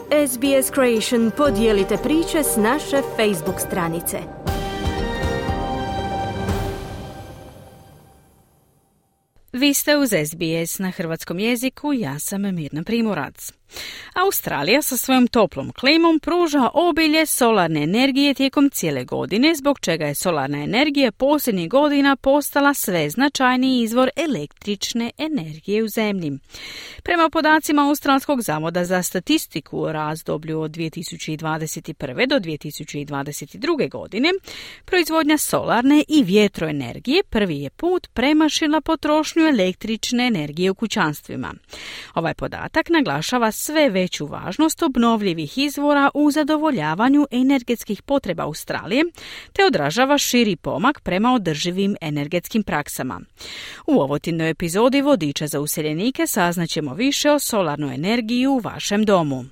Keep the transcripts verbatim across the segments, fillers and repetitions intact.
S B S Creation podijelite priče s naše Facebook stranice. Vi ste uz S B S na hrvatskom jeziku, ja sam Mirna Primorac. Australija sa svojom toplom klimom pruža obilje solarne energije tijekom cijele godine, zbog čega je solarna energija posljednjih godina postala sve značajniji izvor električne energije u zemlji. Prema podacima Australskog zavoda za statistiku u razdoblju od dvije tisuće dvadeset prve do dvije tisuće dvadeset druge godine, proizvodnja solarne i vjetroenergije prvi je put premašila potrošnju električne energije u kućanstvima. Ovaj podatak naglašava sve veću važnost obnovljivih izvora u zadovoljavanju energetskih potreba Australije, te odražava širi pomak prema održivim energetskim praksama. U ovotjednoj epizodi Vodiča za useljenike saznaćemo više o solarnoj energiji u vašem domu.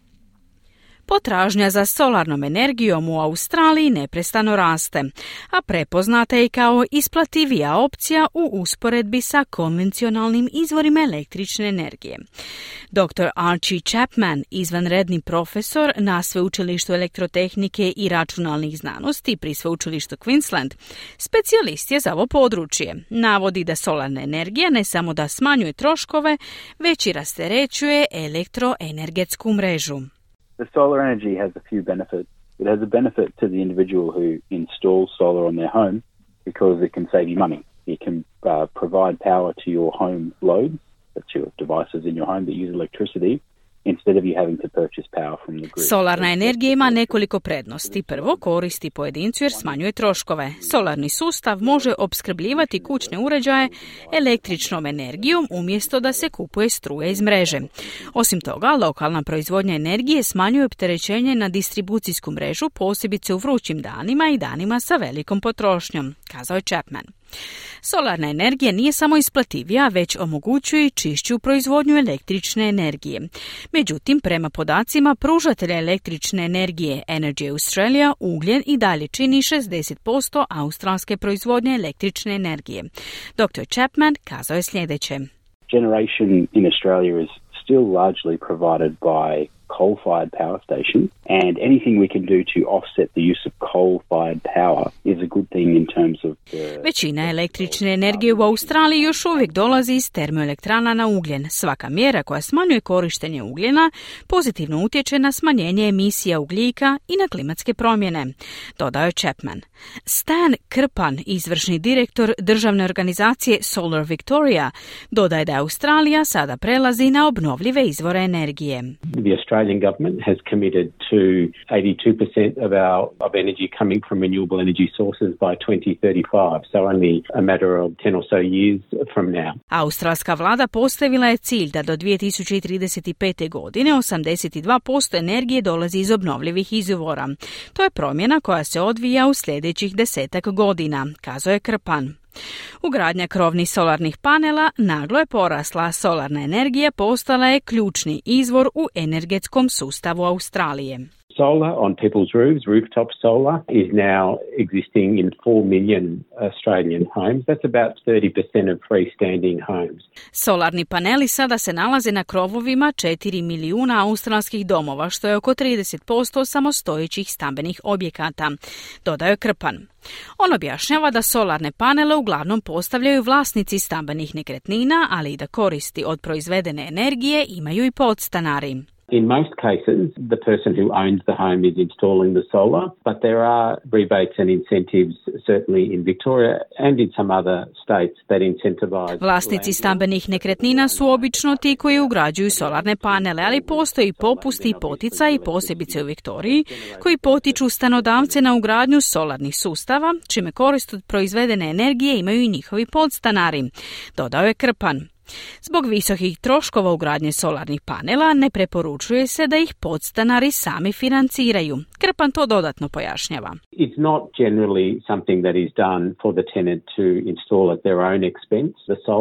Potražnja za solarnom energijom u Australiji neprestano raste, a prepoznata je kao isplativija opcija u usporedbi sa konvencionalnim izvorima električne energije. doktor Archie Chapman, izvanredni profesor na Sveučilištu elektrotehnike i računalnih znanosti pri Sveučilištu Queensland, specijalist je za ovo područje. Navodi da solarna energija ne samo da smanjuje troškove, već i rasterećuje elektroenergetsku mrežu. The solar energy has a few benefits. It has a benefit to the individual who installs solar on their home because it can save you money. It can uh, provide power to your home loads, that's your devices in your home that use electricity, instead of you having to purchase power from the grid. Solarna energija ima nekoliko prednosti. Prvo, koristi pojedincu jer smanjuje troškove. Solarni sustav može opskrbljivati kućne uređaje električnom energijom umjesto da se kupuje struje iz mreže. Osim toga, lokalna proizvodnja energije smanjuje opterećenje na distribucijsku mrežu, posebice u vrućim danima i danima sa velikom potrošnjom, kazao je Chapman. Solarna energija nije samo isplativija, već omogućuje i čišću proizvodnju električne energije. Međutim, prema podacima pružatelja električne energije Energy Australia, ugljen i dalje čini šezdeset posto australske proizvodnje električne energije. doktor Chapman kazao je sljedeće. Generation in Australia is still largely provided by coal-fired power stations, and anything we can do to offset the use of coal-fired power is a good thing in terms of the... Većina električne energije u Australiji još uvijek dolazi iz termoelektrana na ugljen. Svaka mjera koja smanjuje korištenje ugljena pozitivno utječe na smanjenje emisija ugljika i na klimatske promjene, dodao je Chapman. Stan Krpan, izvršni direktor državne organizacije Solar Victoria, dodaje da Australija sada prelazi na obnovljive izvore energije. The Australian government has committed to eighty-two percent of our of energy coming from renewable energy sources by twenty thirty-five, so only a matter of ten or so years from now. Australska vlada postavila je cilj da do dvije tisuće trideset pete. godine osamdeset dva posto energije dolazi iz obnovljivih izvora. To je promjena koja se odvija u sljedećih desetak godina, kazao je Krpan. Ugradnja krovnih solarnih panela naglo je porasla, solarna energija postala je ključni izvor u energetskom sustavu Australije. Solar on people's roofs, rooftop solar, is now existing in four million Australian homes. That's about thirty percent of freestanding homes. Solarni paneli sada se nalaze na krovovima četiri milijuna australskih domova, što je oko trideset posto samostojećih stambenih objekata, dodao je Krpan. On objašnjava da solarne panele uglavnom postavljaju vlasnici stambenih nekretnina, ali i da koristi od proizvedene energije imaju i podstanari. In most cases, the person who owns the home is installing the solar, but there are rebates and incentives, certainly in Victoria and in some other states, that incentivize... Vlasnici stambenih nekretnina su obično ti koji ugrađuju solarne panele, ali postoji popusti i poticaji, posebice u Viktoriji, koji potiču stanodavce na ugradnju solarnih sustava, čime korist od proizvedene energije imaju i njihovi podstanari, dodao je Krpan. Zbog visokih troškova ugradnje solarnih panela ne preporučuje se da ih podstanari sami financiraju. Krpan to dodatno pojašnjava. It's not generally something that is done for the tenant to install at their own expense, the solar.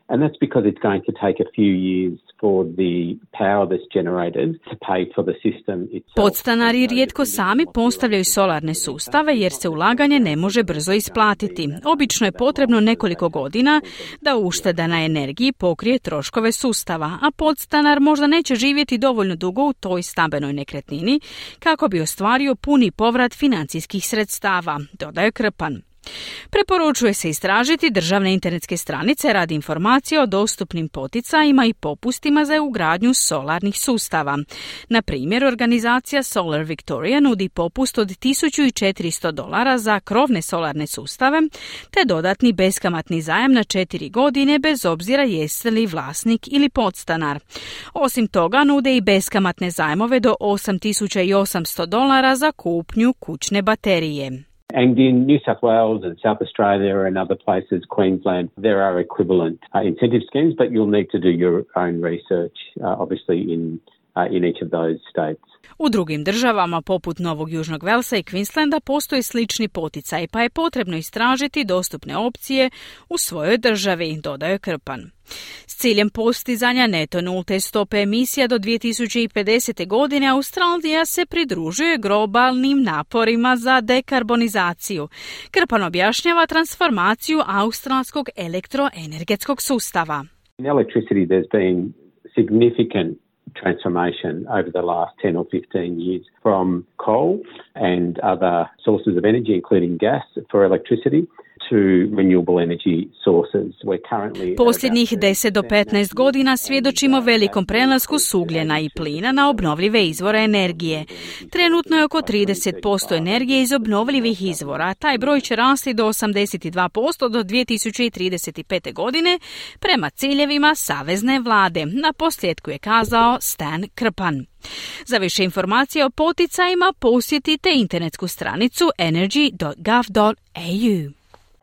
And that's because it's going to take a few years for the power that's generated to pay for the system itself. Podstanari rijetko sami postavljaju solarne sustave jer se ulaganje ne može brzo isplatiti. Obično je potrebno nekoliko godina da ušteda na energiji pokrije troškove sustava, a podstanar možda neće živjeti dovoljno dugo u toj stambenoj nekretnini kako bi ostvario puni povrat financijskih sredstava, dodaje Krpan. Preporučuje se istražiti državne internetske stranice radi informacija o dostupnim poticajima i popustima za ugradnju solarnih sustava. Na primjer, organizacija Solar Victoria nudi popust od tisuću četiristo dolara za krovne solarne sustave, te dodatni beskamatni zajam na četiri godine bez obzira jeste li vlasnik ili podstanar. Osim toga, nude i beskamatne zajmove do osam tisuća osamsto dolara za kupnju kućne baterije. And in New South Wales and South Australia and other places, Queensland, there are equivalent uh, incentive schemes, but you'll need to do your own research, uh, obviously, in uh, in each of those states. U drugim državama, poput Novog Južnog Velsa i Queenslanda, postoje slični poticaj, pa je potrebno istražiti dostupne opcije u svojoj državi, dodaje Krpan. S ciljem postizanja neto nulte stope emisija do dvije tisuće pedesete. godine Australija se pridružuje globalnim naporima za dekarbonizaciju. Krpan objašnjava transformaciju australskog elektroenergetskog sustava. In electricity there's been significant transformation over the last ten or fifteen years from coal and other sources of energy, including gas for electricity, to renewable energy sources. We're currently Posljednjih deset do petnaest godina svjedočimo velikom prelasku s ugljena i plina na obnovljive izvore energije. Trenutno je oko trideset posto energije iz obnovljivih izvora. Taj broj će rasti do osamdeset dva posto do dvije tisuće trideset pete. godine prema ciljevima savezne vlade. Na posljedku je kazao Stan Krpan. Za više informacija o poticajima posjetite internetsku stranicu energy dot gov dot a u.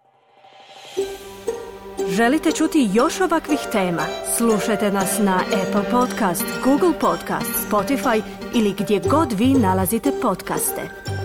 Želite čuti još ovakvih tema? Slušajte nas na Apple Podcast, Google Podcast, Spotify ili gdje god vi nalazite podcaste.